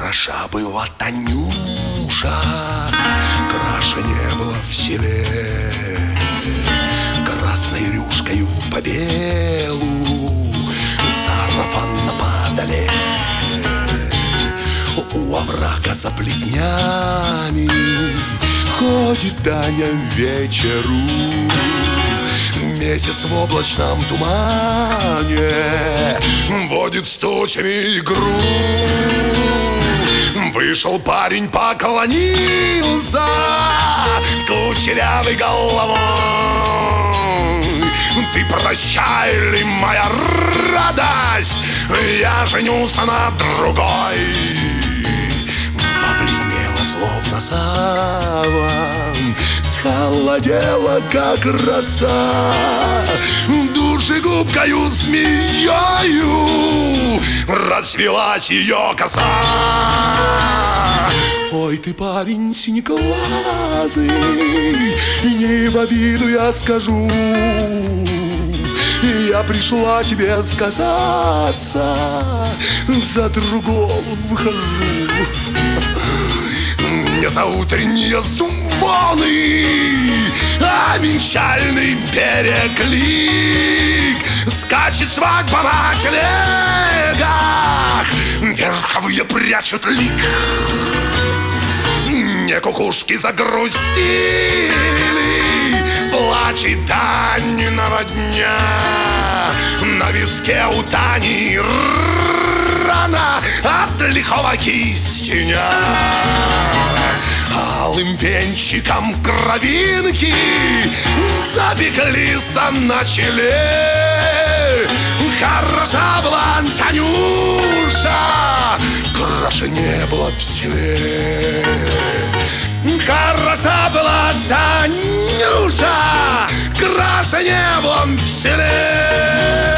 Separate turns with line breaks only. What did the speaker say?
Хороша была Танюша, краше не было в селе. Красной рюшкою по белу, сарафан подале. У оврага за плетнями ходит Таня вечеру. Месяц в облачном тумане водит с тучами игру. Вышел парень, поклонился кучерявой головой. Ты прощай ли, моя радость, я женюся на другой. Побледнела, словно саван, схолодела, как роса. Душегубкою змеёю расцвелась ее коса. Ой, ты, парень синеглазый, не в обиду я скажу, я пришла тебе сказаться, за другого выхожу. Не за утренние звоны, а венчальный переклик. Скачет свадьба на телегах, верховые прячут лик. Не кукушки загрустили, плачет Танина родня. На виске у Тани рана от лихого кистеня. Алым венчиком кровинки запеклись на челе. Хороша была Танюша, краше не было в селе. Хороша была Танюша, краше не было в селе.